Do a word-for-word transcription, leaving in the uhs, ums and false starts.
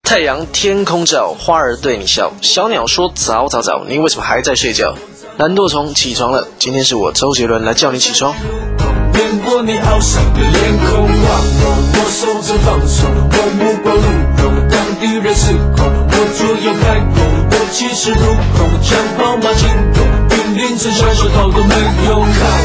太阳天空照，花儿对你笑。小鸟说早早早，你为什么还在睡觉？懒惰虫起床了，今天是我周杰伦来叫你起床。 变过你好想的脸孔，望我手正放松，我目光如龙，当敌人失控，我左右开弓，我气势如虹，枪炮马进攻，兵临城下手逃都没用。